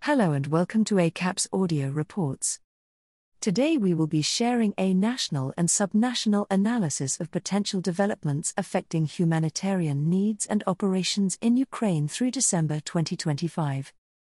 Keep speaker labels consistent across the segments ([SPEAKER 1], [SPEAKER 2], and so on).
[SPEAKER 1] Hello and welcome to ACAP's audio reports. Today we will be sharing a national and subnational analysis of potential developments affecting humanitarian needs and operations in Ukraine through December 2025.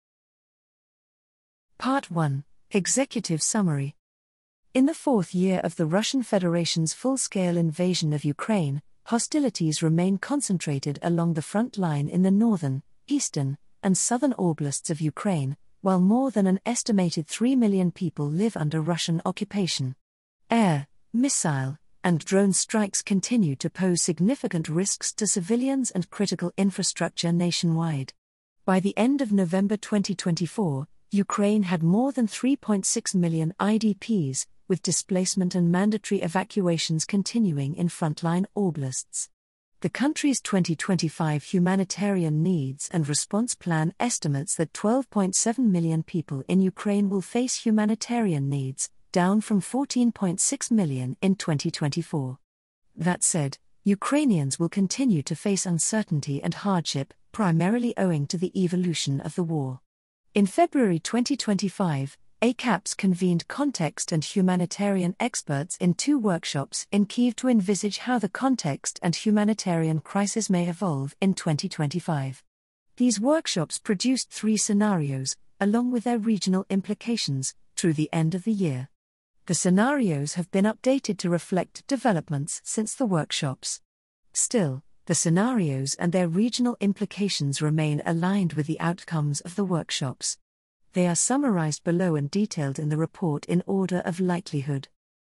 [SPEAKER 1] Part 1. Executive Summary. In the fourth year of the Russian Federation's full-scale invasion of Ukraine, hostilities remain concentrated along the front line in the northern, eastern, and southern oblasts of Ukraine, while more than an estimated 3 million people live under Russian occupation. Air, missile, and drone strikes continue to pose significant risks to civilians and critical infrastructure nationwide. By the end of November 2024, Ukraine had more than 3.6 million IDPs, with displacement and mandatory evacuations continuing in frontline oblasts. The country's 2025 Humanitarian Needs and Response Plan estimates that 12.7 million people in Ukraine will face humanitarian needs, down from 14.6 million in 2024. That said, Ukrainians will continue to face uncertainty and hardship, primarily owing to the evolution of the war. In February 2025, ACAPS convened context and humanitarian experts in 2 workshops in Kyiv to envisage how the context and humanitarian crisis may evolve in 2025. These workshops produced 3 scenarios, along with their regional implications, through the end of the year. The scenarios have been updated to reflect developments since the workshops. Still, the scenarios and their regional implications remain aligned with the outcomes of the workshops. They are summarized below and detailed in the report in order of likelihood.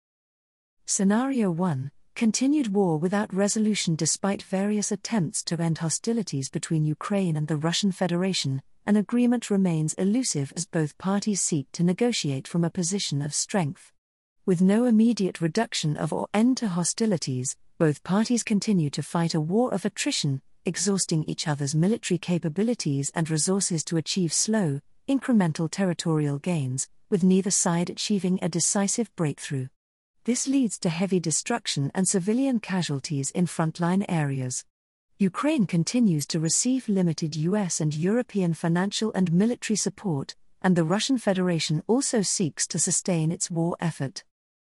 [SPEAKER 1] Scenario 1: Continued war without resolution. Despite various attempts to end hostilities between Ukraine and the Russian Federation, an agreement remains elusive as both parties seek to negotiate from a position of strength. With no immediate reduction of or end to hostilities, both parties continue to fight a war of attrition, exhausting each other's military capabilities and resources to achieve slow, incremental territorial gains, with neither side achieving a decisive breakthrough. This leads to heavy destruction and civilian casualties in frontline areas. Ukraine continues to receive limited US and European financial and military support, and the Russian Federation also seeks to sustain its war effort.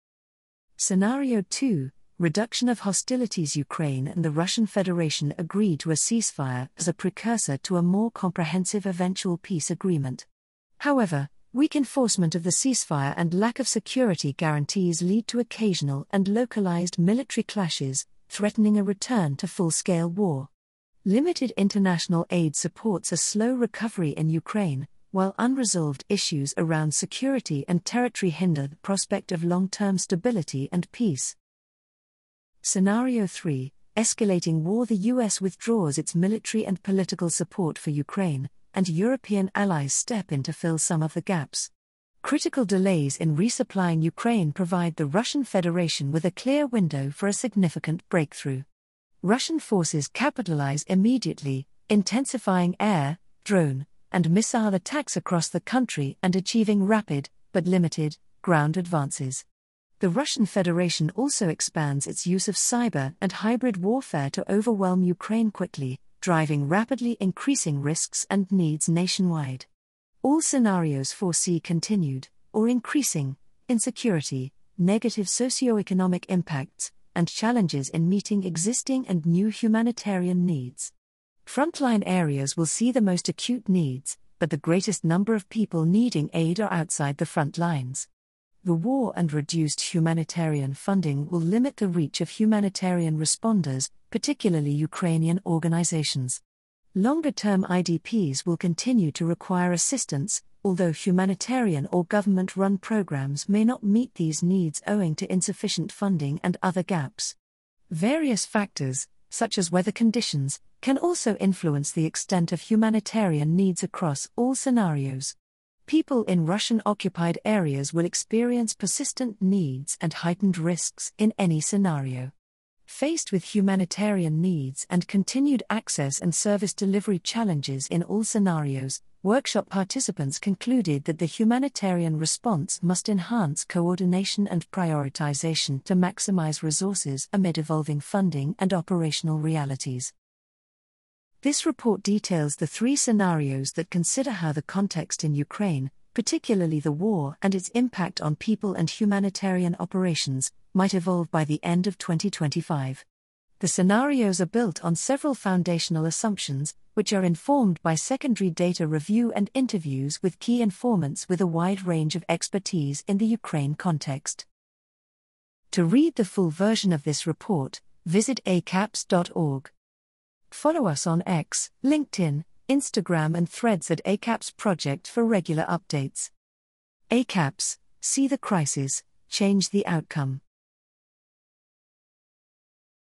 [SPEAKER 1] Scenario 2: Reduction of hostilities. Ukraine and the Russian Federation agreed to a ceasefire as a precursor to a more comprehensive eventual peace agreement. However, weak enforcement of the ceasefire and lack of security guarantees lead to occasional and localized military clashes, threatening a return to full-scale war. Limited international aid supports a slow recovery in Ukraine, while unresolved issues around security and territory hinder the prospect of long-term stability and peace. Scenario 3: Escalating war. The US withdraws its military and political support for Ukraine, and European allies step in to fill some of the gaps. Critical delays in resupplying Ukraine provide the Russian Federation with a clear window for a significant breakthrough. Russian forces capitalize immediately, intensifying air, drone, and missile attacks across the country and achieving rapid, but limited, ground advances. The Russian Federation also expands its use of cyber and hybrid warfare to overwhelm Ukraine quickly, driving rapidly increasing risks and needs nationwide. All scenarios foresee continued, or increasing, insecurity, negative socioeconomic impacts, and challenges in meeting existing and new humanitarian needs. Frontline areas will see the most acute needs, but the greatest number of people needing aid are outside the front lines. The war and reduced humanitarian funding will limit the reach of humanitarian responders, particularly Ukrainian organizations. Longer-term IDPs will continue to require assistance, although humanitarian or government-run programs may not meet these needs owing to insufficient funding and other gaps. Various factors, such as weather conditions, can also influence the extent of humanitarian needs across all scenarios. People in Russian-occupied areas will experience persistent needs and heightened risks in any scenario. Faced with humanitarian needs and continued access and service delivery challenges in all scenarios, workshop participants concluded that the humanitarian response must enhance coordination and prioritization to maximize resources amid evolving funding and operational realities. This report details the 3 scenarios that consider how the context in Ukraine, particularly the war and its impact on people and humanitarian operations, might evolve by the end of 2025. The scenarios are built on several foundational assumptions, which are informed by secondary data review and interviews with key informants with a wide range of expertise in the Ukraine context. To read the full version of this report, visit acaps.org. Follow us on X, LinkedIn, Instagram and Threads at ACAPS Project for regular updates. ACAPS, see the crisis, change the outcome.